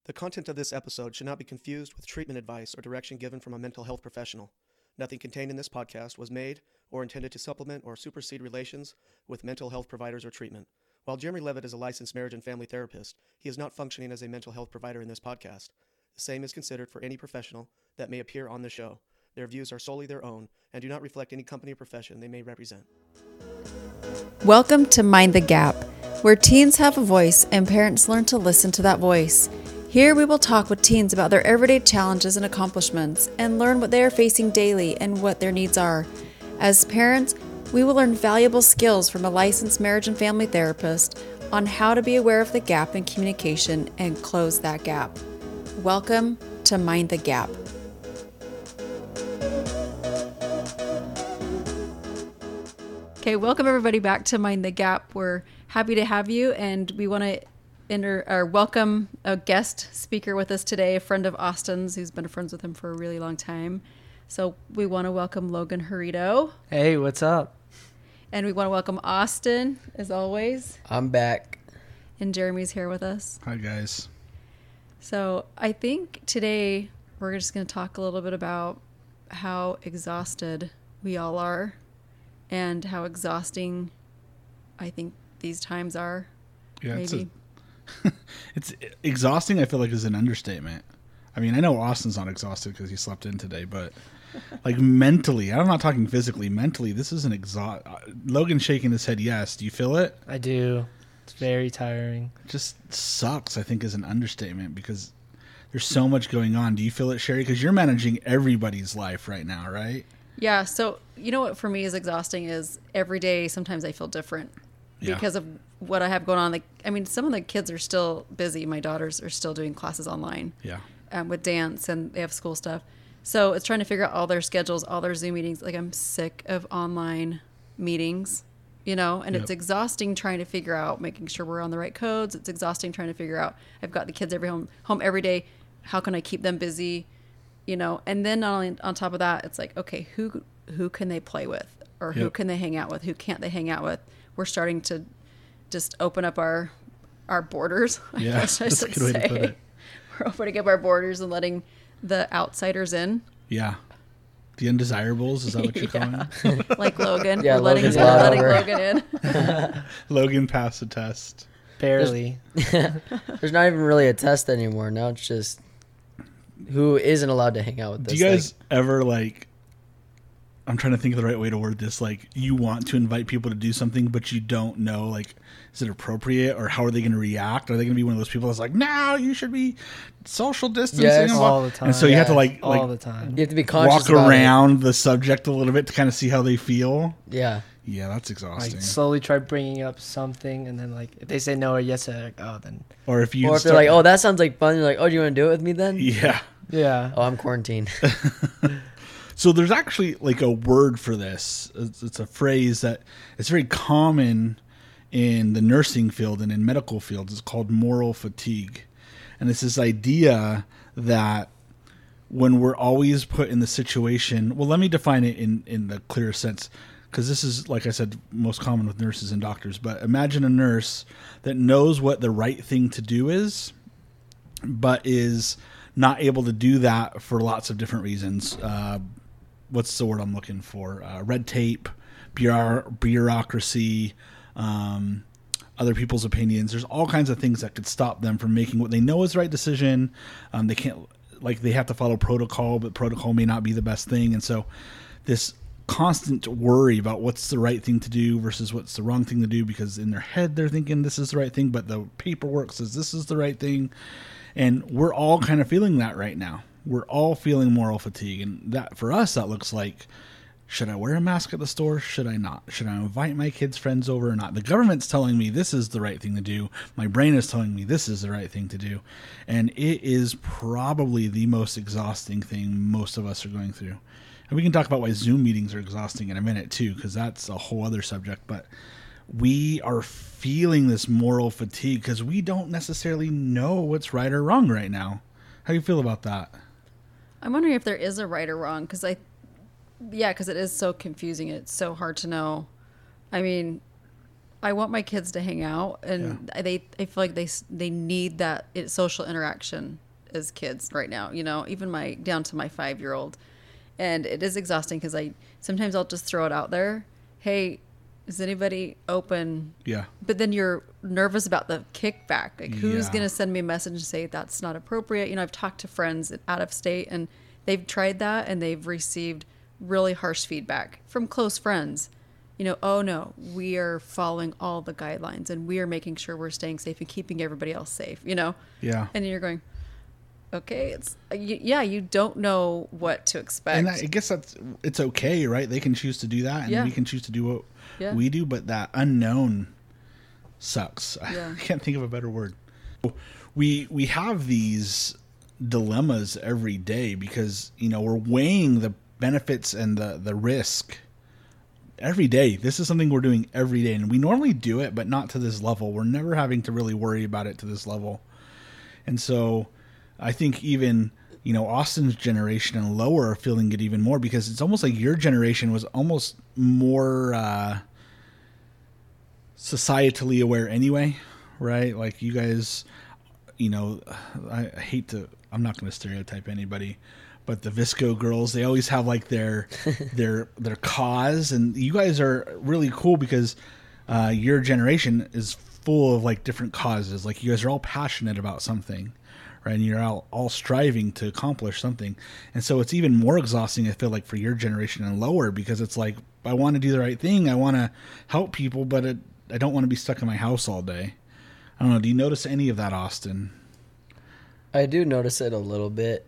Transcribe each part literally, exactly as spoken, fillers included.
The content of this episode should not be confused with treatment advice or direction given from a mental health professional. Nothing contained in this podcast was made or intended to supplement or supersede relations with mental health providers or treatment. While Jeremy Levitt is a licensed marriage and family therapist, he is not functioning as a mental health provider in this podcast. The same is considered for any professional that may appear on the show. Their views are solely their own and do not reflect any company or profession they may represent. Welcome to Mind the Gap, where teens have a voice and parents learn to listen to that voice. Here we will talk with teens about their everyday challenges and accomplishments and learn what they are facing daily and what their needs are. As parents, we will learn valuable skills from a licensed marriage and family therapist on how to be aware of the gap in communication and close that gap. Welcome to Mind the Gap. Okay, welcome everybody back to Mind the Gap. We're happy to have you, and we want to enter or welcome a guest speaker with us today, a friend of Austin's who's been friends with him for a really long time. So we want to welcome Logan Harito. Hey, what's up? And we want to welcome Austin, as always. I'm back. And Jeremy's here with us. Hi, guys. So I think today we're just going to talk a little bit about how exhausted we all are and how exhausting I think these times are. Yeah, maybe. It's, a, it's exhausting, I feel like, is an understatement. I mean, I know Austin's not exhausted because he slept in today, but like mentally, I'm not talking physically, mentally, this is an exhaust. Logan's shaking his head yes. Do you feel it? I do. It's very tiring. It just sucks, I think, is an understatement because there's so much going on. Do you feel it, Sherry? Because you're managing everybody's life right now, right? Yeah. So, you know what for me is exhausting is every day, sometimes I feel different yeah. because of what I have going on. Like, I mean, some of the kids are still busy. My daughters are still doing classes online. Yeah. Um, with dance, and they have school stuff. So it's trying to figure out all their schedules, all their Zoom meetings. Like, I'm sick of online meetings, you know, and yep. it's exhausting trying to figure out, making sure we're on the right codes. It's exhausting trying to figure out, I've got the kids every home, home every day. How can I keep them busy? You know, and then not only on top of that, it's like, okay, who, who can they play with, or yep. who can they hang out with? Who can't they hang out with? We're starting to just open up our, our borders. Yeah. I guess I That's a should good way to put say. it. We're opening up our borders and letting the outsiders in. Yeah. The undesirables, is that what you're yeah. calling it? Like Logan. Yeah, We're letting, Logan's we're allowed letting over. Logan in. Logan passed the test. Barely. There's not even really a test anymore. Now it's just who isn't allowed to hang out with us. Do you guys like, ever, like, I'm trying to think of the right way to word this, like, you want to invite people to do something, but you don't know, like, is it appropriate, or how are they going to react? Are they going to be one of those people that's like, no, you should be social distancing? Yes. All the time. And so you Yeah. have to, like, All like the time. You have to be conscious walk about around the subject a little bit to kind of see how they feel. it. Yeah. Yeah, that's Like, exhausting. slowly try bringing up something, and then, like, if they say no or yes, they're like, oh, then. Or if you Or if start, they're like, oh, that sounds like fun. You're like, oh, do you want to do it with me then? yeah. Yeah. Oh, I'm quarantined. So there's actually like a word for this. It's, it's a phrase that it's very common in the nursing field and in medical fields. It's called moral fatigue. And it's this idea that when we're always put in the situation, well, let me define it in, in the clearer sense, because this is, like I said, most common with nurses and doctors. But imagine a nurse that knows what the right thing to do is, but is not able to do that for lots of different reasons. Uh, what's the word I'm looking for? Uh, red tape, bureau- bureaucracy, um, other people's opinions. There's all kinds of things that could stop them from making what they know is the right decision. Um, they can't, like, they have to follow protocol, but protocol may not be the best thing. And so this constant worry about what's the right thing to do versus what's the wrong thing to do, because in their head they're thinking this is the right thing, but the paperwork says this is the right thing. And we're all kind of feeling that right now. We're all feeling moral fatigue. And that, for us, that looks like, should I wear a mask at the store? Should I not? Should I invite my kids' friends over or not? The government's telling me this is the right thing to do. My brain is telling me this is the right thing to do. And it is probably the most exhausting thing most of us are going through. And we can talk about why Zoom meetings are exhausting in a minute, too, because that's a whole other subject. But we are feeling this moral fatigue because we don't necessarily know what's right or wrong right now. How do you feel about that? I'm wondering if there is a right or wrong, because I, yeah, because it is so confusing. It's so hard to know. I mean, I want my kids to hang out, and they I feel like they s- they need that it, social interaction as kids right now. You know, even my down to my five year old, and it is exhausting because I sometimes I'll just throw it out there. Hey, is anybody open? Yeah. But then you're nervous about the kickback. Like, who's Yeah. going to send me a message and say that's not appropriate? You know, I've talked to friends out of state, and they've tried that, and they've received really harsh feedback from close friends. You know, oh no, we are following all the guidelines, and we are making sure we're staying safe and keeping everybody else safe. You know, Yeah. and you're going, okay, it's y- yeah, you don't know what to expect. And I guess that's it's okay, right? They can choose to do that, and Yeah. we can choose to do what Yeah. we do. But that unknown sucks. Yeah. I can't think of a better word. We we have these dilemmas every day because you know we're weighing the benefits and the the risk every day. This is something we're doing every day, and we normally do it, but not to this level. We're never having to really worry about it to this level, and so I think even. You know, Austin's generation and lower are feeling it even more because it's almost like your generation was almost more uh, societally aware anyway, right? Like you guys, you know, I, I hate to, I'm not going to stereotype anybody, but the Visco girls, they always have like their their their cause, and you guys are really cool because uh, your generation is full of like different causes. Like you guys are all passionate about something. Right, and you're all, all striving to accomplish something. And so it's even more exhausting, I feel like, for your generation and lower because it's like, I want to do the right thing. I want to help people, but it, I don't want to be stuck in my house all day. I don't know. Do you notice any of that, Austin? I do notice it a little bit.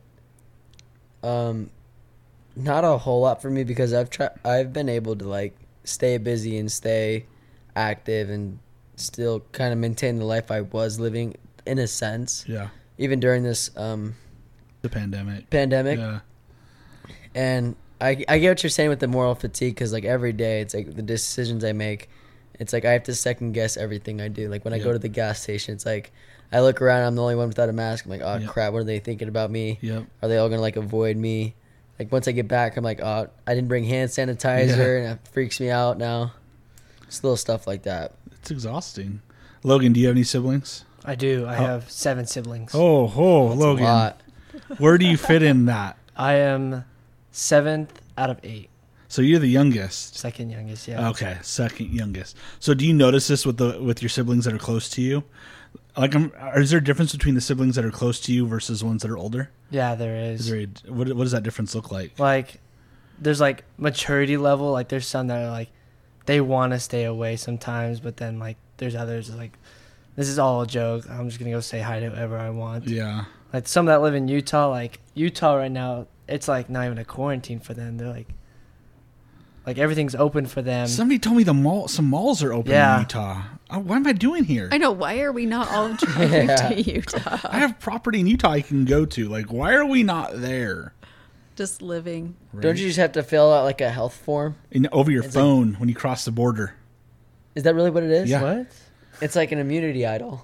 Um, not a whole lot for me because I've tried. I've been able to like stay busy and stay active and still kind of maintain the life I was living in a sense. Yeah. Even during this um, The pandemic. pandemic. Yeah. And I, I get what you're saying with the moral fatigue because, like, every day it's like the decisions I make, it's like I have to second guess everything I do. Like, when I Yep. go to the gas station, it's like I look around, I'm the only one without a mask. I'm like, oh, Yep. crap, what are they thinking about me? Yep. Are they all going to, like, avoid me? Like, once I get back, I'm like, oh, I didn't bring hand sanitizer, Yeah. and it freaks me out now. Just little stuff like that. It's exhausting. Logan, do you have any siblings? I do. I How- have seven siblings. Oh, oh, That's Logan. a lot. Where do you fit in that? I am seventh out of eight. So you're the youngest. Second youngest, yeah. Okay, second youngest. So do you notice this with the with your siblings that are close to you? Like, um, is there a difference between the siblings that are close to you versus ones that are older? Yeah, there is. Is there a, what what does that difference look like? Like, there's like maturity level. Like, there's some that are like, they want to stay away sometimes, but then like, there's others that like, this is all a joke. I'm just gonna go say hi to whoever I want. Yeah, Like some that live in Utah, like Utah right now, it's like not even a quarantine for them. They're like, like everything's open for them. somebody told me the mall, some malls are open Yeah. in Utah. Uh, what am I doing here? I know. Why are we not all driving Yeah. to Utah? I have property in Utah I can go to. Like, why are we not there? Just living. Right? Don't you just have to fill out, like, a health form? In, over your It's like- phone when you cross the border? Is that really what it is? Yeah. What? It's like an immunity idol.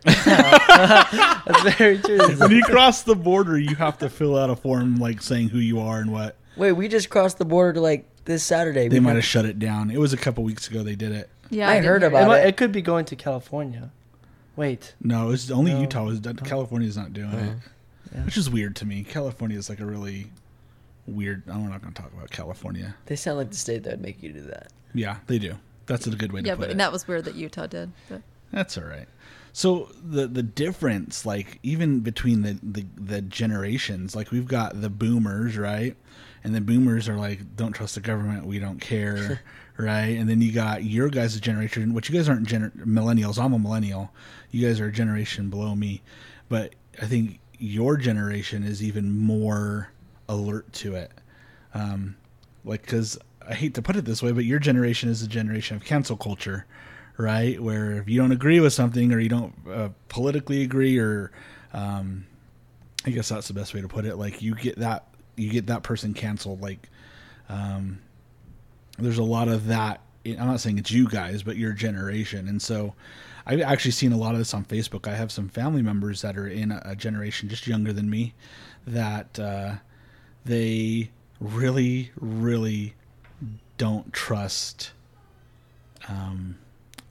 That's very true. When you cross the border, you have to fill out a form like saying who you are and what. Wait, we just crossed the border to, like, this Saturday. They We might had- have shut it down. It was a couple weeks ago they did it. Yeah, I didn't heard hear about it, it. might, it. it could be going to California. Wait. No, it's only No. Utah was California's not doing it, Yeah. which is weird to me. California is like a really weird. I'm not going to talk about California. They sound like the state that would make you do that. Yeah, they do. That's a good way Yeah, to put but it. that was weird that Utah did. But That's all right. So the the difference, like even between the, the the generations, like we've got the boomers, right? And the boomers are like, don't trust the government, we don't care, right? And then you got your guys' generation, which you guys aren't gener- millennials. I'm a millennial. You guys are a generation below me, but I think your generation is even more alert to it. Um, like, because I hate to put it this way, but your generation is a generation of cancel culture, right? Where if you don't agree with something or you don't uh, politically agree, or um, I guess that's the best way to put it. Like you get that, you get that person canceled. Like um, there's a lot of that. I'm not saying it's you guys, but your generation. And so I've actually seen a lot of this on Facebook. I have some family members that are in a, a generation just younger than me that uh, they really, really don't trust um,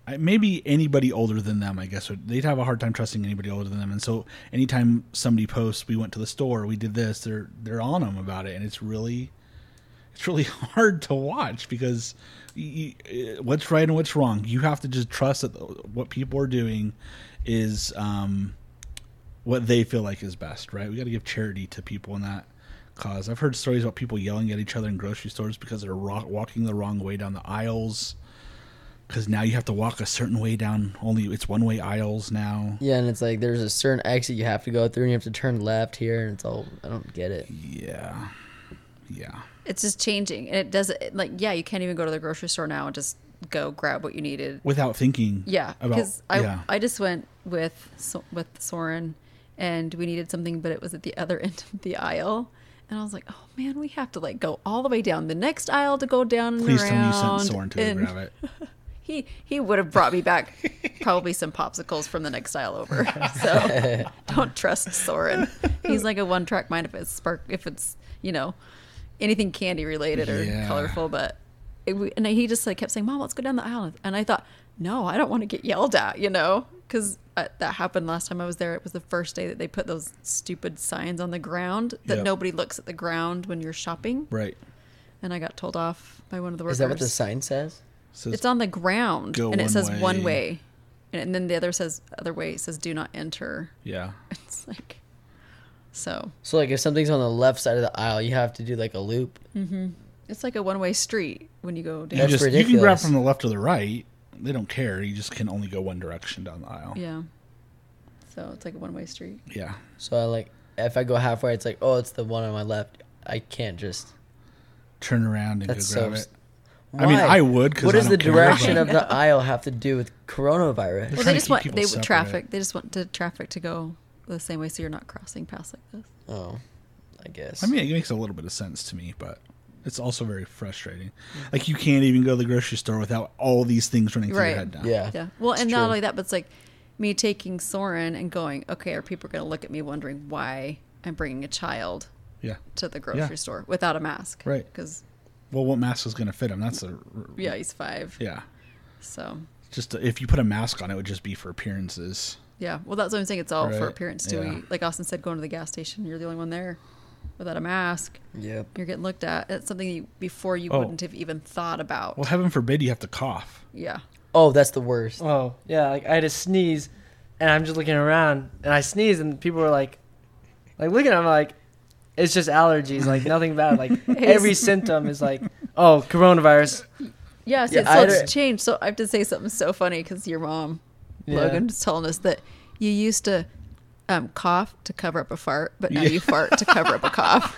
I, maybe anybody older than them, I guess, would, they'd have a hard time trusting anybody older than them. And so anytime somebody posts, we went to the store, we did this, they're they're on them about it, and it's really it's really hard to watch because you, what's right and what's wrong. You have to just trust that what people are doing is um, what they feel like is best, right? We got to give charity to people in that cause. I've heard stories about people yelling at each other in grocery stores because they're ro- walking the wrong way down the aisles. Because now you have to walk a certain way down. Only it's one way aisles now. Yeah, and it's like there's a certain exit you have to go through, and you have to turn left here, and it's all I don't get it. Yeah, yeah. It's just changing, and it does it like yeah. You can't even go to the grocery store now and just go grab what you needed Without thinking. Yeah, about, because I yeah. I just went with So- with Soren, and we needed something, but it was at the other end of the aisle, and I was like, oh man, we have to like go all the way down the next aisle to go down and Please around. tell me you sent Soren to and grab it. He he would have brought me back probably some popsicles from the next aisle over. So don't trust Soren. He's like a one track mind if it's spark if it's you know anything candy related or Yeah. colorful, but. It, and he just like kept saying, "Mom, let's go down the aisle." And I thought, "No, I don't want to get yelled at," you know, because uh, that happened last time I was there. It was the first day that they put those stupid signs on the ground that Yep. nobody looks at the ground when you're shopping. Right. And I got told off by one of the workers. Is that what the sign says? Says, It's on the ground, Go and it one says way. one way, and, and then the other says other way. It says do not enter. yeah. It's like, so So like if something's on the left side of the aisle, you have to do like a loop. it's like a one way street when you go down. You, That's just, you can grab ridiculous. from the left or the right. They don't care. You just can only go one direction down the aisle. Yeah. So it's like a one way street. Yeah. So I like if I go halfway, it's like, oh, it's the one on my left. I can't just. Turn around and That's go grab so. it. I mean, I would, 'cause What I does the don't care, direction but- of the aisle have to do with coronavirus? Well, trying they to just keep want people they separate. traffic. They just want the traffic to go the same way, so you're not crossing past like this. Oh, I guess. I mean, it makes a little bit of sense to me, but it's also very frustrating. Like, you can't even go to the grocery store without all these things running through Right. your head now. yeah. Yeah. Well, and It's not true. only that, but it's like me taking Soren and going, okay, are people going to look at me wondering why I'm bringing a child Yeah. to the grocery Yeah. store without a mask? Right. Because Well, what mask is going to fit him? That's a. yeah, he's five. Yeah. So Just if you put a mask on, it would just be for appearances. yeah. Well, that's what I'm saying. It's all for Right. appearance too. Yeah. You- Like Austin said, going to the gas station, you're the only one there without a mask. Yep. You're getting looked at. It's something you, before you Oh. wouldn't have even thought about. Well, heaven forbid you have to cough. Yeah. Oh, that's the worst. Oh yeah, like I had to sneeze, and I'm just looking around, and I sneeze, and people were like, like looking at me like, it's just allergies, like nothing bad. Like every symptom is like, oh, coronavirus. Yeah, so, Yeah, so I it's had- changed. So I have to say something so funny because your mom, Yeah. Logan, was telling us that you used to um, cough to cover up a fart, but now Yeah. you fart to cover up a cough.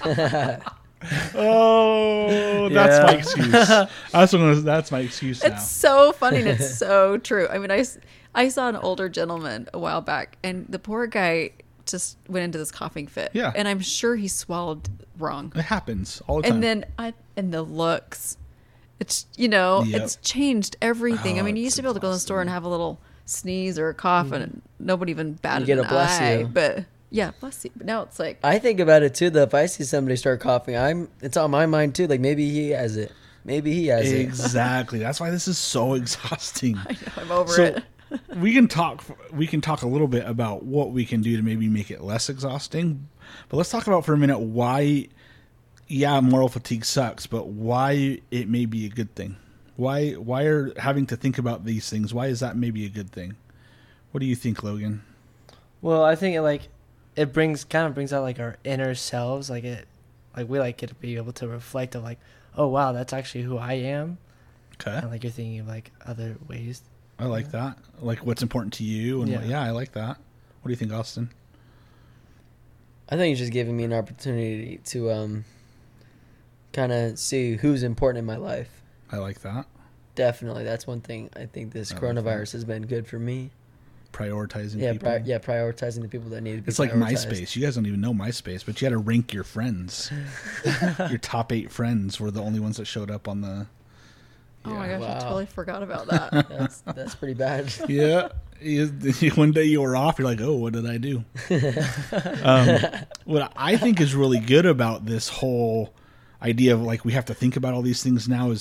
Oh, that's Yeah. my excuse. That's, what, that's my excuse now. It's so funny and it's so true. I mean, I, s- I saw an older gentleman a while back, and the poor guy just went into this coughing fit. Yeah. And I'm sure he swallowed wrong. It happens all the time. And then I and the looks, it's you know, Yep. it's changed everything. I Oh, mean, you it's used to be able to go in the store and have a little sneeze or a cough, and nobody even batted get an a bless eye. you. But yeah, bless you. But now it's like, I think about it too. Though, if I see somebody start coughing, I'm. It's on my mind too. Like maybe he has it. Maybe he has it. Exactly. That's why this is so exhausting. I know, I'm over So it. we can talk. We can talk a little bit about what we can do to maybe make it less exhausting. But let's talk about for a minute why. Yeah, moral fatigue sucks, but why it may be a good thing. Why? Why are having to think about these things? Why is that maybe a good thing? What do you think, Logan? Well, I think it like it brings kind of brings out like our inner selves, like it, like we like get to be able to reflect of like, oh wow, that's actually who I am, Okay, and like you're thinking of like other ways. I like that. Like what's important to you, and yeah, what, Yeah. yeah I like that. What do you think, Austin? I think it's just giving me an opportunity to um, kind of see who's important in my life. I like that. Definitely, that's one thing. I think this I like coronavirus has been good for me. Prioritizing Yeah, people. pri- yeah, prioritizing the people that need to be. It's like prioritized. MySpace. You guys don't even know MySpace, but you had to rank your friends. Your top eight friends were the only ones that showed up on the. Oh my Yeah. gosh, I Wow. totally forgot about that. That's that's pretty bad. Yeah. You- One day you were off, you're like, oh, what did I do? um, what I think is really good about this whole idea of like we have to think about all these things now is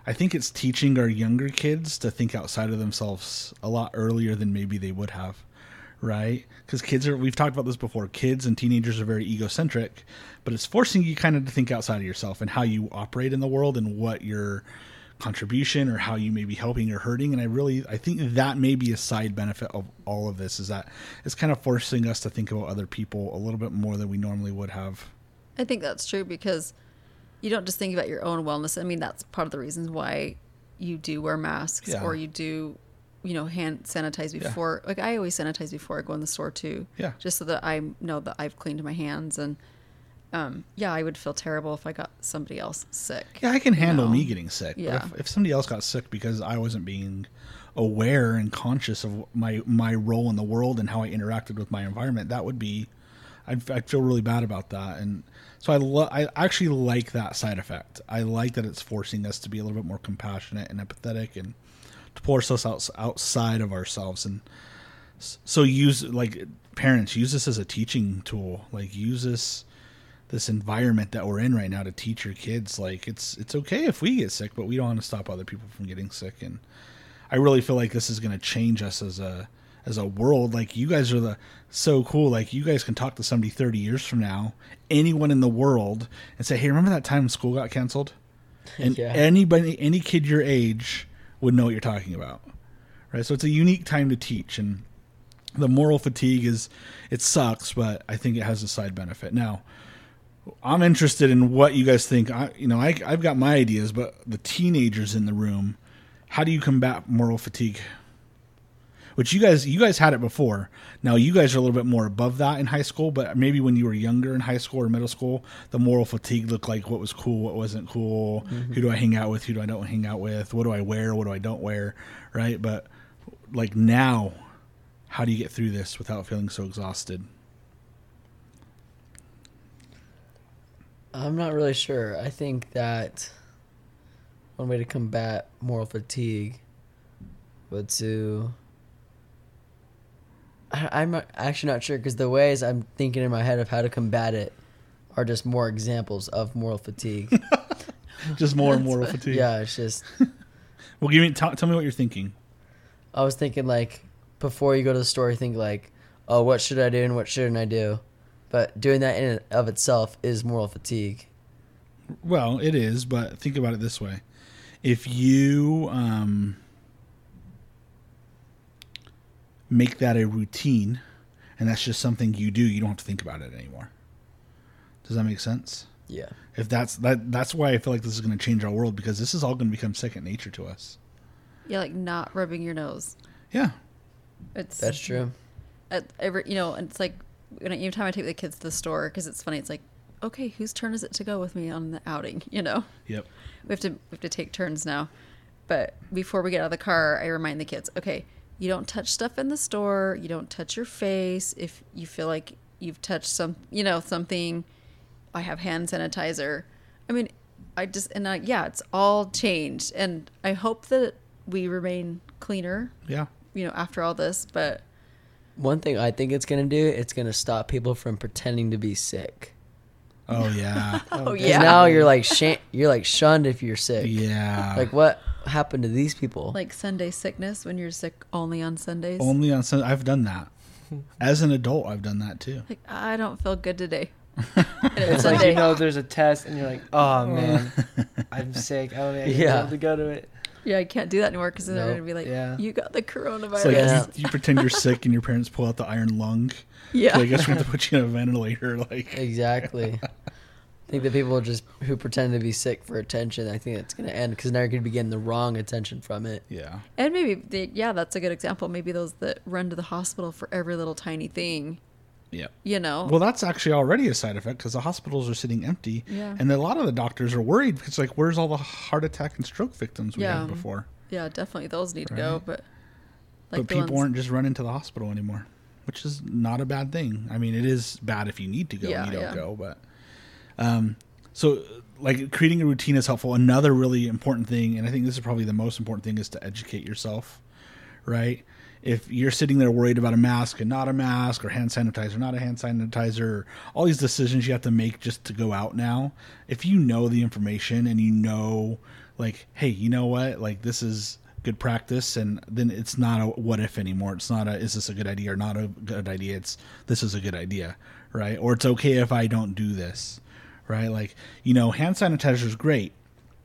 I think it's teaching our younger kids to think outside of themselves a lot earlier than maybe they would have, right? Because kids are, we've talked about this before, kids and teenagers are very egocentric, but it's forcing you kind of to think outside of yourself and how you operate in the world and what your contribution or how you may be helping or hurting. And I really, I think that may be a side benefit of all of this, is that it's kind of forcing us to think about other people a little bit more than we normally would have. I think that's true because you don't just think about your own wellness. I mean, that's part of the reasons why you do wear masks Yeah. or you do, you know, hand sanitize before. Yeah. Like I always sanitize before I go in the store too. Yeah. Just so that I know that I've cleaned my hands. And um, yeah, I would feel terrible if I got somebody else sick. Yeah, I can handle know? me getting sick. Yeah. But if, if somebody else got sick because I wasn't being aware and conscious of my my role in the world and how I interacted with my environment, that would be, I'd, I'd feel really bad about that. And so I lo- I actually like that side effect. I like that it's forcing us to be a little bit more compassionate and empathetic and to pull ourselves out, outside of ourselves. And so use, like, parents, use this as a teaching tool. Like, use this this environment that we're in right now to teach your kids, like, it's it's okay if we get sick, but we don't want to stop other people from getting sick. And I really feel like this is going to change us as a as a world. Like, you guys are the so cool. Like, you guys can talk to somebody thirty years from now, anyone in the world, and say, hey, remember that time school got canceled? And Yeah. anybody, any kid your age would know what you're talking about, right? So it's a unique time to teach. And the moral fatigue is, it sucks, but I think it has a side benefit. Now, I'm interested in what you guys think. I, you know, I, I've got my ideas, but the teenagers in the room, how do you combat moral fatigue? Which you guys, you guys had it before. Now you guys are a little bit more above that in high school, but maybe when you were younger in high school or middle school, the moral fatigue looked like what was cool, what wasn't cool. Mm-hmm. Who do I hang out with? Who do I don't hang out with? What do I wear? What do I don't wear? Right? But like now, how do you get through this without feeling so exhausted? I'm not really sure. I think that one way to combat moral fatigue would to... I, I'm not- actually not sure because the ways I'm thinking in my head of how to combat it are just more examples of moral fatigue. Just more moral fatigue. Yeah, it's just... Well, give me t- tell me what you're thinking. I was thinking like before you go to the store, you think like, oh, what should I do and what shouldn't I do? But doing that in and of itself is moral fatigue. Well, it is, but think about it this way. If you um, make that a routine, and that's just something you do, you don't have to think about it anymore. Does that make sense? Yeah. If that's that, that's why I feel like this is going to change our world, because this is all going to become second nature to us. Yeah, like not rubbing your nose. Yeah. It's That's true. At every, you know, it's like when I, anytime I take the kids to the store, because it's funny, it's like, okay, whose turn is it to go with me on the outing? You know, Yep. we have to we have to take turns now. But before we get out of the car, I remind the kids, okay, you don't touch stuff in the store. You don't touch your face. If you feel like you've touched some, you know, something, I have hand sanitizer. I mean, I just and I, yeah, it's all changed, and I hope that we remain cleaner. Yeah. You know, after all this, but. One thing I think it's going to do, it's going to stop people from pretending to be sick. Oh yeah. Oh, 'Cause yeah. now you're like sh- you're like shunned if you're sick. Yeah. Like what happened to these people? Like Sunday sickness when you're sick only on Sundays. Only on Sunday. I've done that. As an adult, I've done that too. Like, I don't feel good today. It's It's like, Sunday. you know, there's a test, and you're like, oh, man, I'm sick. I don't think I'm Yeah. able to go to it. Yeah, I can't do that anymore because then they're No. going to be like, Yeah. you got the It's coronavirus. like Yeah. you, you pretend you're sick and your parents pull out the iron lung. Yeah. So I guess we have to put you in a ventilator. Like, Exactly. I think the people just who pretend to be sick for attention, I think it's going to end because now you're going to be getting the wrong attention from it. yeah. And maybe, they, yeah, that's a good example. Maybe those that run to the hospital for every little tiny thing, Yeah. you know. Well, that's actually already a side effect because the hospitals are sitting empty. Yeah. And a lot of the doctors are worried because, like, where's all the heart attack and stroke victims we Yeah. had before? Yeah, definitely those need to go. Right. But But the people ones- aren't just running to the hospital anymore, which is not a bad thing. I mean, it is bad if you need to go Yeah, and you don't yeah. go. But um, so, like, creating a routine is helpful. Another really important thing, and I think this is probably the most important thing, is to educate yourself, right? If you're sitting there worried about a mask and not a mask, or hand sanitizer, not a hand sanitizer, or all these decisions you have to make just to go out now, if you know the information and you know like, hey, you know what? Like, this is good practice, and then it's not a what if anymore. It's not a is this a good idea or not a good idea. It's this is a good idea, right? Or it's okay if I don't do this, right? Like, you know, hand sanitizer is great,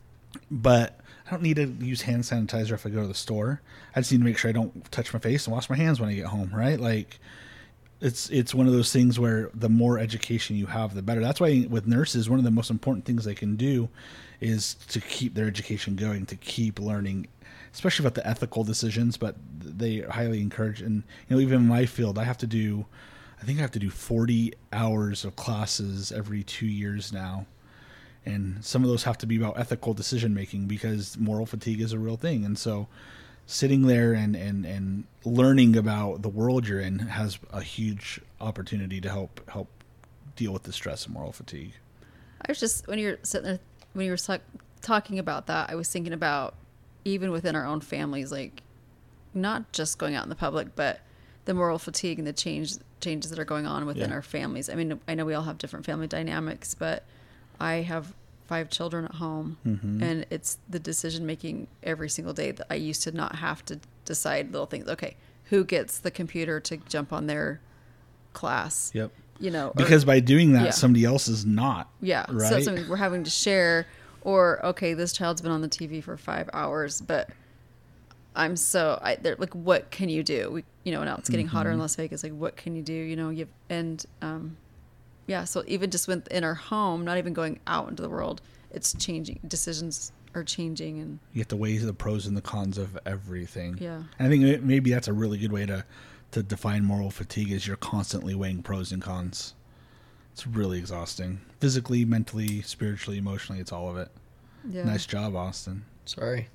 but I don't need to use hand sanitizer if I go to the store. I just need to make sure I don't touch my face and wash my hands when I get home, right? Like, it's it's one of those things where the more education you have, the better. That's why with nurses, one of the most important things they can do is to keep their education going, to keep learning, especially about the ethical decisions. But they highly encourage, and you know, even in my field, I have to do, I think I have to do forty hours of classes every two years now. And some of those have to be about ethical decision making, because moral fatigue is a real thing. And so sitting there and, and, and learning about the world you're in has a huge opportunity to help help deal with the stress and moral fatigue. I was just, when you're sitting there, when you were talk, talking about that, I was thinking about even within our own families, like not just going out in the public, but the moral fatigue and the change changes that are going on within Yeah. our families. I mean, I know we all have different family dynamics, but I have five children at home, Mm-hmm. and it's the decision making every single day that I used to not have to decide little things. Okay, who gets the computer to jump on their class? Yep. You know, or- Because by doing that, Yeah. somebody else is not. yeah, so Right? that's something we're having to share. Or okay, this child's been on the T V for five hours, but I'm so I they're like, what can you do? We, you know, now it's getting hotter in Las Vegas. Like, what can you do? You know, you and um, yeah. So even just within our home, not even going out into the world, it's changing. Decisions are changing, and You have to weigh the pros and the cons of everything. yeah, And I think it- maybe that's a really good way to, to define moral fatigue, is you're constantly weighing pros and cons. It's really exhausting. Physically, mentally, spiritually, emotionally, it's all of it. yeah. Nice job, Austin. Sorry.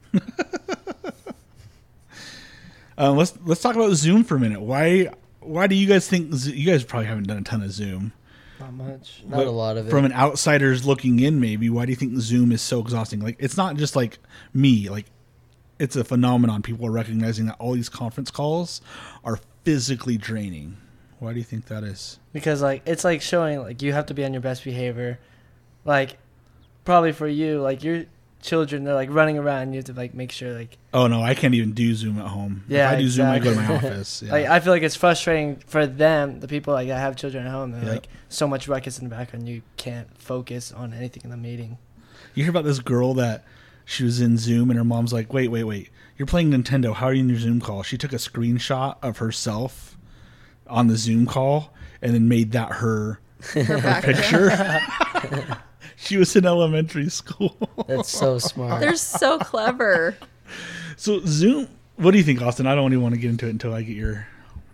Uh, let's let's talk about Zoom for a minute. Why why do you guys think Zo- you guys probably haven't done a ton of Zoom? Not much. Not But a lot of it. From an outsider's looking in, maybe why do you think Zoom is so exhausting? Like, it's not just like me. Like, it's a phenomenon. People are recognizing that all these conference calls are physically draining. Why do you think that is? Because like it's like showing like you have to be on your best behavior. Like probably for you, like your children, they're like running around, you have to like make sure like Oh no, I can't even do Zoom at home. Yeah, if I do Zoom, I go to my exactly. office. Yeah. like I feel like it's frustrating for them, the people like that have children at home. They're Yep. like so much ruckus in the background, you can't focus on anything in the meeting. You hear about this girl that she was in Zoom and her mom's like, wait, wait, wait. You're playing Nintendo. How are you in your Zoom call? She took a screenshot of herself on the Zoom call and then made that her Her back- picture. She was in elementary school. That's so smart. They're so clever. So Zoom, what do you think, Austin? I don't even want to get into it until I get your...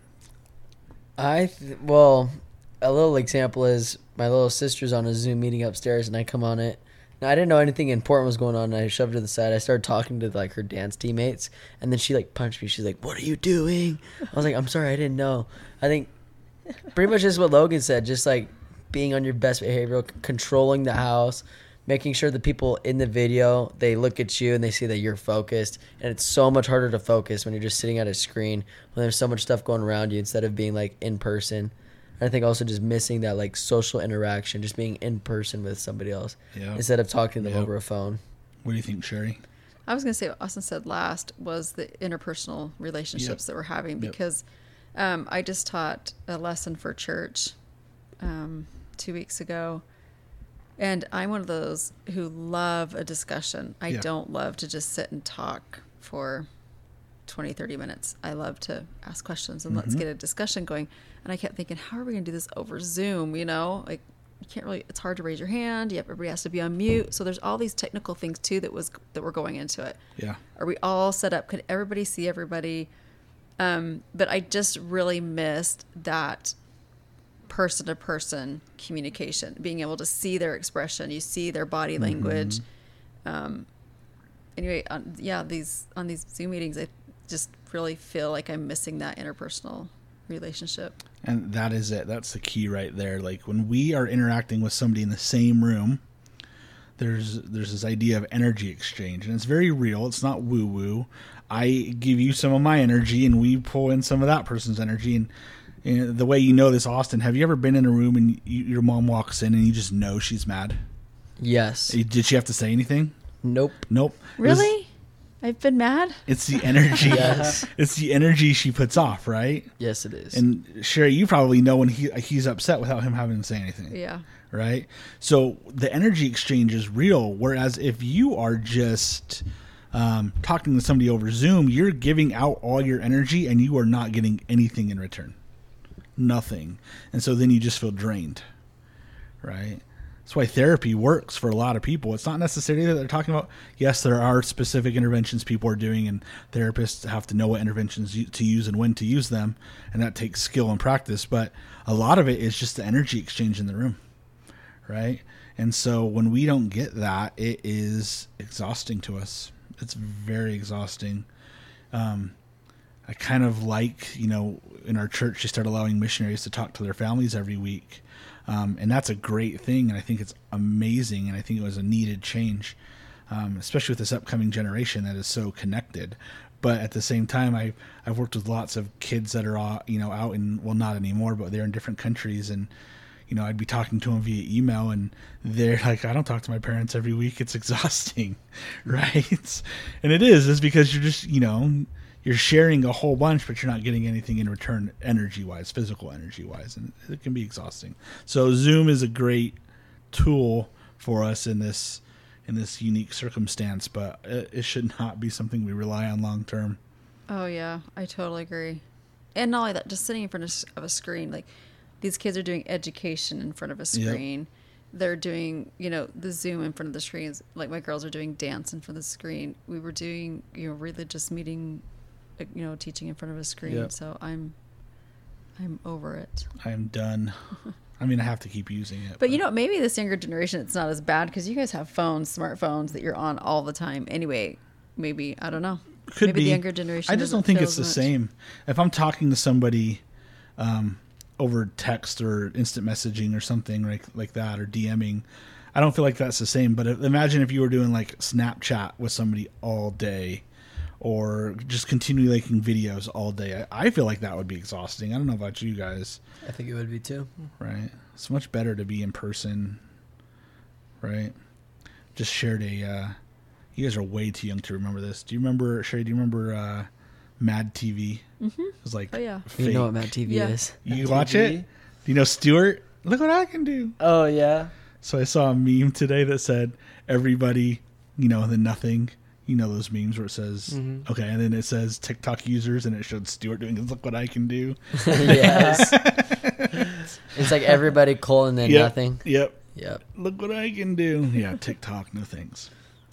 I th- well, a little example is my little sister's on a Zoom meeting upstairs, and I come on it. Now, I didn't know anything important was going on, and I shoved her to the side. I started talking to like her dance teammates, and then she like punched me. She's like, "What are you doing?" I was like, "I'm sorry, I didn't know." I think pretty much just what Logan said, just like being on your best behavior, c- controlling the house, making sure the people in the video, they look at you and they see that you're focused. And it's so much harder to focus when you're just sitting at a screen, when there's so much stuff going around you instead of being like in person. And I think also just missing that like social interaction, just being in person with somebody else Yeah. instead of talking to them Yep. over a phone. What do you think, Sherry? I was going to say what Austin said last was the interpersonal relationships Yep. that we're having, Yep. because um, I just taught a lesson for church um, two weeks ago. And I'm one of those who love a discussion. I Yeah. don't love to just sit and talk for twenty, thirty minutes. I love to ask questions and let's Mhm. get a discussion going. And I kept thinking, how are we going to do this over Zoom? You know, like you can't really, it's hard to raise your hand. You have, everybody has to be on mute. So there's all these technical things too that was, that were going into it. Yeah. Are we all set up? Could everybody see everybody? Um, but I just really missed that person to person communication, being able to see their expression. You see their body language. Um, anyway, on, yeah, these, on these Zoom meetings, I just really feel like I'm missing that interpersonal relationship. And that is it. That's the key right there. Like when we are interacting with somebody in the same room, there's there's this idea of energy exchange, and it's very real. It's not woo woo. I give you some of my energy, and we pull in some of that person's energy. And, and the way you know this, Austin, have you ever been in a room and you, your mom walks in and you just know she's mad? Yes. Did she have to say anything? Nope. Nope. Really? I've been mad? It's, it's the energy. Yes. It's the energy she puts off, right? Yes, it is. And Sherry, you probably know when he he's upset without him having to say anything. Yeah. Right? So the energy exchange is real. Whereas if you are just um, talking to somebody over Zoom, you're giving out all your energy and you are not getting anything in return. Nothing. And so then you just feel drained. Right? That's why therapy works for a lot of people. It's not necessarily that they're talking about, yes, there are specific interventions people are doing, and therapists have to know what interventions to use and when to use them, and that takes skill and practice. But a lot of it is just the energy exchange in the room. Right? And so when we don't get that, it is exhausting to us. It's very exhausting. Um, I kind of like, you know, in our church, they start allowing missionaries to talk to their families every week. Um, and that's a great thing. And I think it's amazing. And I think it was a needed change, um, especially with this upcoming generation that is so connected. But at the same time, I, I've worked with lots of kids that are, uh, you know, out in, well, not anymore, but they're in different countries. And you know, I'd be talking to them via email, and they're like, I don't talk to my parents every week. It's exhausting, right? And it is. It's because you're just, you know, you're sharing a whole bunch, but you're not getting anything in return energy-wise, physical energy-wise, and it can be exhausting. So Zoom is a great tool for us in this in this unique circumstance, but it, it should not be something we rely on long-term. Oh, yeah. I totally agree. And not only that, just sitting in front of, of a screen, like, these kids are doing education in front of a screen. Yep. They're doing, you know, the Zoom in front of the screens. Like my girls are doing dance in front of the screen. We were doing, you know, religious meeting, you know, teaching in front of a screen. Yep. So I'm, I'm over it. I'm done. I mean, I have to keep using it. But, but you know, maybe this younger generation, it's not as bad because you guys have phones, smartphones that you're on all the time. Anyway, maybe, I don't know. Could maybe be. the younger generation. I just don't think it's the much. same. If I'm talking to somebody, um, over text or instant messaging or something like like that, or DMing, I don't feel like that's the same. But if, imagine if you were doing like Snapchat with somebody all day, or just continually making videos all day. I, I feel like that would be exhausting. I don't know about you guys. I think it would be too. Right. It's much better to be in person. Right. Just shared a. Uh, you guys are way too young to remember this. Do you remember, Sherry? Do you remember uh, Mad T V? Mm-hmm. It was like, oh yeah, fake. You know what Mad T V yeah. is? You Mad watch T V? it? Do you know Stuart? Look what I can do. Oh yeah. So I saw a meme today that said everybody, you know, and then nothing. You know those memes where it says, mm-hmm. okay, and then it says TikTok users, and it showed Stuart doing, look what I can do. Yes. It's like everybody cool and then yep. nothing. Yep. Yep. Look what I can do. Yeah, TikTok, no thanks.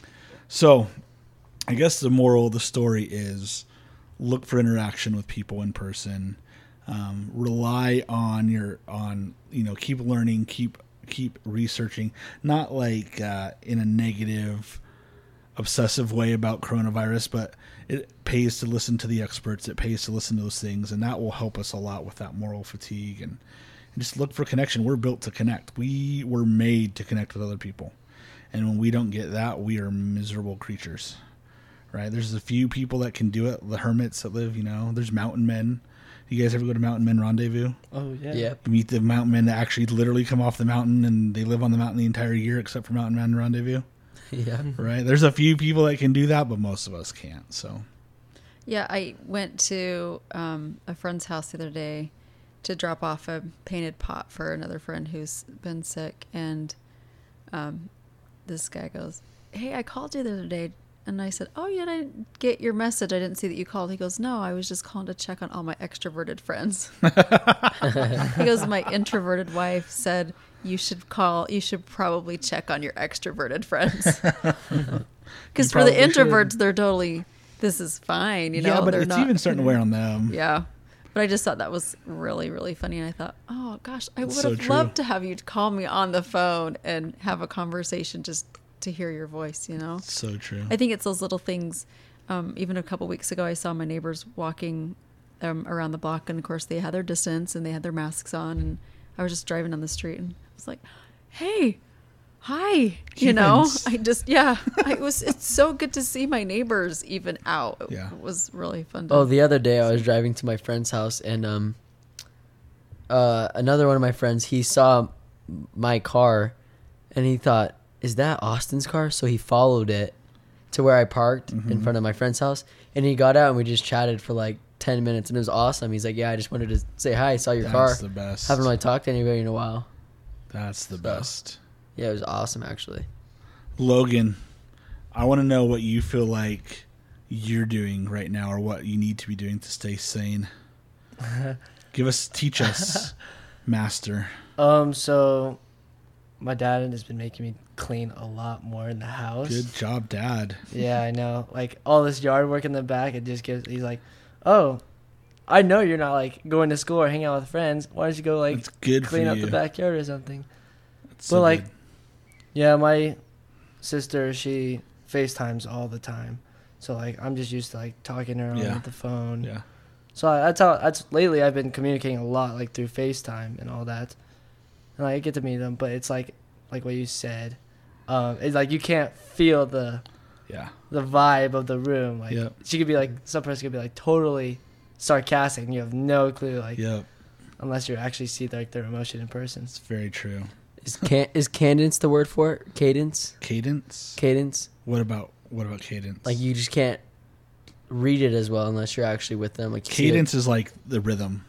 So I guess the moral of the story is look for interaction with people in person. Um, rely on your, on, you know, keep learning, keep, keep researching, not like uh, in a negative, obsessive way about coronavirus, but it pays to listen to the experts. It pays to listen to those things, and that will help us a lot with that moral fatigue. And, and just look for connection. We're built to connect. We were made to connect with other people, and when we don't get that, we are miserable creatures. Right? There's a few people that can do it. The hermits that live, you know. There's mountain men. You guys ever go to Mountain Men Rendezvous? Oh yeah. Yep. You meet the mountain men that actually literally come off the mountain, and they live on the mountain the entire year except for Mountain Men Rendezvous. Yeah. Right? There's a few people that can do that, but most of us can't. So. Yeah, I went to um, a friend's house the other day to drop off a painted pot for another friend who's been sick, and um, this guy goes, "Hey, I called you the other day." And I said, "Oh, yeah, I didn't get your message. I didn't see that you called." He goes, "No, I was just calling to check on all my extroverted friends." He goes, "My introverted wife said you should call, you should probably check on your extroverted friends." Because for the introverts, should. They're totally, this is fine, you know. Yeah, but they're it's not, even starting to wear on them. Yeah. But I just thought that was really, really funny. And I thought, oh, gosh, I would so have true. loved to have you call me on the phone and have a conversation just to hear your voice, you know? So true. I think it's those little things. Um, even a couple weeks ago, I saw my neighbors walking um, around the block, and of course they had their distance and they had their masks on, and I was just driving down the street and I was like, "Hey, hi," you know? I just, yeah, I was, it's so good to see my neighbors even out. It yeah. was really fun. To oh, the other day I was driving to my friend's house, and um, uh, another one of my friends, he saw my car, and he thought, is that Austin's car? So he followed it to where I parked Mm-hmm. in front of my friend's house, and he got out and we just chatted for like ten minutes, and it was awesome. He's like, yeah, I just wanted to say hi. I saw your That's car. the best. Haven't really talked to anybody in a while. That's the best. Yeah, it was awesome actually. Logan, I want to know what you feel like you're doing right now, or what you need to be doing to stay sane. Give us, teach us, master. Um, so my dad has been making me clean a lot more in the house. Good job, Dad. Yeah, I know. Like all this yard work in the back, it just gives. He's like, "Oh, I know you're not like going to school or hanging out with friends. Why don't you go like It's good clean for up you. the backyard or something?" It's But so like, good. yeah, my sister, she FaceTimes all the time, so like I'm just used to like talking to her Yeah. on the phone. Yeah. So I, that's how that's lately I've been communicating a lot like through FaceTime and all that, and like, I get to meet them. But it's like like what you said, um, it's like you can't feel the Yeah. the vibe of the room. Like Yep. she could be like some person could be like totally sarcastic, and you have no clue like Yep. unless you actually see like their emotion in person. It's very true. Is can is cadence the word for it? Cadence? Cadence. Cadence? What about what about cadence? Like you just can't read it as well unless you're actually with them. Like you see it- cadence is like the rhythm.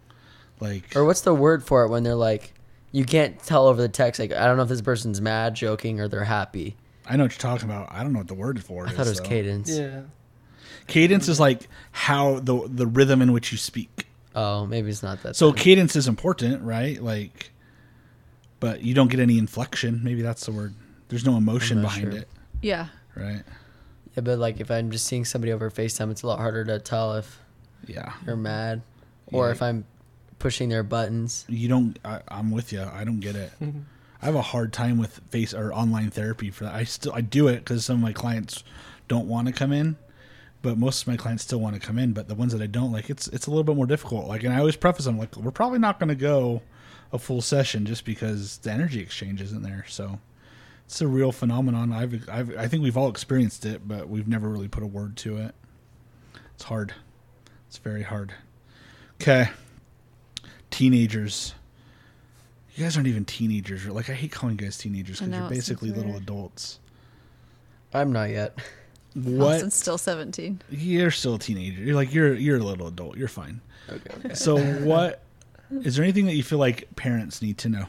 Like Or what's the word for it when they're like, you can't tell over the text. Like I don't know if this person's mad, joking, or they're happy. I know what you're talking about. I don't know what the word for it I is. thought it was though. cadence. Yeah. Cadence is like how the the rhythm in which you speak. Oh, maybe it's not that. So then. cadence is important, right? Like, but you don't get any inflection. Maybe that's the word. There's no emotion I'm not behind sure. it, Yeah. right? Yeah, but like if I'm just seeing somebody over FaceTime, it's a lot harder to tell if Yeah. they're mad or Yeah. if I'm pushing their buttons. You don't. I, I'm with you. I don't get it. I have a hard time with face or online therapy for that. I still I do it because some of my clients don't want to come in, but most of my clients still want to come in. But the ones that I don't like, it's it's a little bit more difficult. Like, and I always preface them like, we're probably not going to go a full session just because the energy exchange isn't there. So it's a real phenomenon. I've, I've I think we've all experienced it, but we've never really put a word to it. It's hard. It's very hard. Okay. Teenagers. You guys aren't even teenagers. Like, I hate calling you guys teenagers I because know, you're it seems basically little weird. adults. I'm not yet. What? Austin's still seventeen. You're still a teenager. You're like you're you're a little adult. You're fine. Okay. okay. So what is there anything that you feel like parents need to know?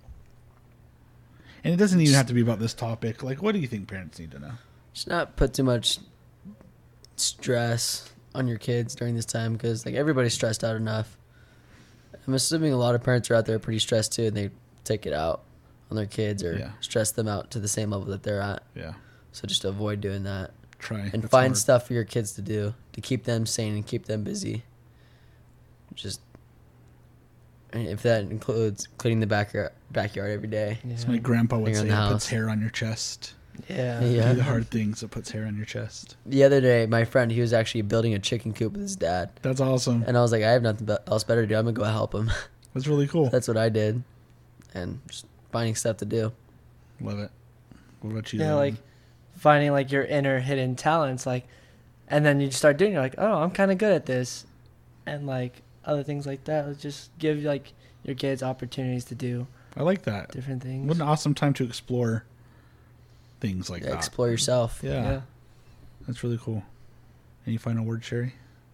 And it doesn't even have to be about this topic. Like, what do you think parents need to know? Just not put too much stress on your kids during this time because like everybody's stressed out enough. I'm assuming a lot of parents are out there pretty stressed too, and they take it out on their kids or Yeah. stress them out to the same level that they're at. Yeah, So just avoid doing that try and That's find hard. stuff for your kids to do to keep them sane and keep them busy. Just and if that includes cleaning the backyard backyard every day. Yeah. As my grandpa would Around say, the it puts house. hair on your chest. Yeah. Yeah. Do the hard things. It puts hair on your chest. The other day, my friend, he was actually building a chicken coop with his dad. That's awesome. And I was like, I have nothing be- else better to do. I'm going to go help him. That's really cool. That's what I did. And just finding stuff to do. Love it. What about you? Yeah, Logan? like finding like your inner hidden talents, like, and then you start doing. You're like, oh, I'm kind of good at this, and like other things like that. Let's just give like your kids opportunities to do I like that. different things. What an awesome time to explore things like Yeah, that. explore yourself. Yeah, yeah. that's really cool. Any final word, Sherry?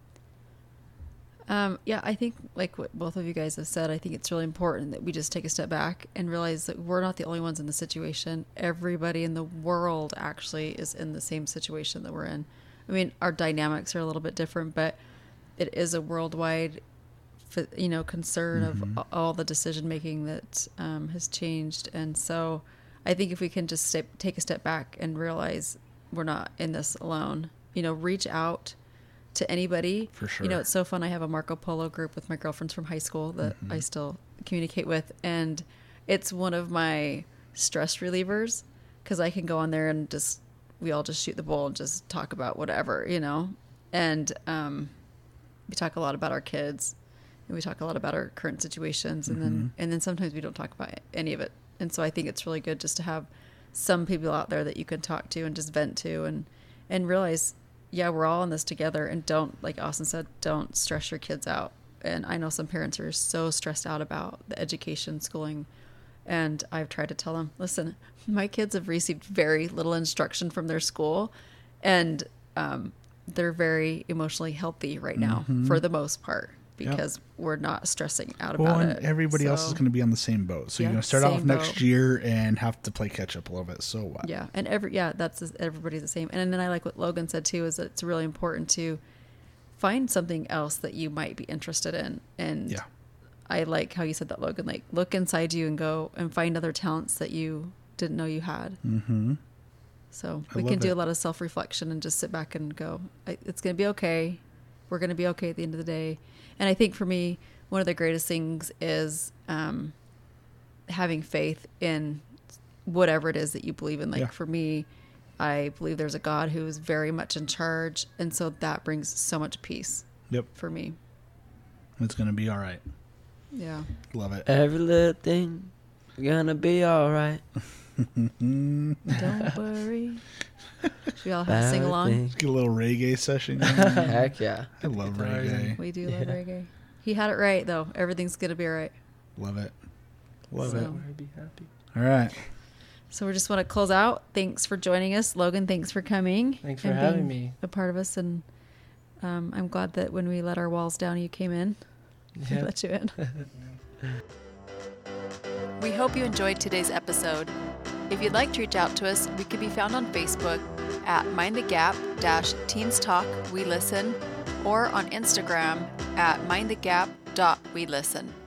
Um, yeah, I think like what both of you guys have said, I think it's really important that we just take a step back and realize that we're not the only ones in the situation. Everybody in the world actually is in the same situation that we're in. I mean, our dynamics are a little bit different, but it is a worldwide, f- you know, concern Mhm. of all the decision making that um, has changed. And so I think if we can just step, take a step back and realize we're not in this alone, you know, reach out to anybody. For sure. You know, it's so fun. I have a Marco Polo group with my girlfriends from high school that Mhm. I still communicate with. And it's one of my stress relievers because I can go on there and just, we all just shoot the bull and just talk about whatever, you know. And um, we talk a lot about our kids and we talk a lot about our current situations. And then, and then sometimes we don't talk about any of it. And so I think it's really good just to have some people out there that you can talk to and just vent to and, and realize, yeah, we're all in this together, and don't, like Austin said, don't stress your kids out. And I know some parents are so stressed out about the education, schooling, And I've tried to tell them, listen, my kids have received very little instruction from their school, and um, they're very emotionally healthy right now Mm-hmm. for the most part, because we're not stressing out Well, about and it. everybody else is So, going to be on the same boat. So Yeah, you're going to start off same next boat. year and have to play catch up a little bit. So what? yeah, and every yeah, that's everybody's the same. And then I like what Logan said too, is that it's really important to find something else that you might be interested in. And Yeah. I like how you said that, Logan. Like, look inside you and go and find other talents that you didn't know you had. Mm-hmm. So I we can love do it. a lot of self-reflection and just sit back and go, I, it's going to be okay. We're going to be okay at the end of the day. And I think for me, one of the greatest things is um, having faith in whatever it is that you believe in. Like Yeah. for me, I believe there's a God who is very much in charge. And so that brings so much peace Yep. for me. It's going to be all right. Yeah. Love it. Every little thing gonna be all right. Don't worry. Should we all have to sing along? Everything- Get a little reggae session. going. Heck yeah. I love Guitars and- reggae. We do love reggae. He had it right, though. Everything's going to be all right. Love it. Love So- it. Where I'd be happy. All right. So we just want to close out. Thanks for joining us. Logan, thanks for coming. Thanks for and having being me. a part of us. And um, I'm glad that when we let our walls down, you came in. We Yeah. let you in. We hope you enjoyed today's episode. If you'd like to reach out to us, we can be found on Facebook at Mind the Gap dash Teens Talk We Listen, or on Instagram at Mind the Gap dot We Listen.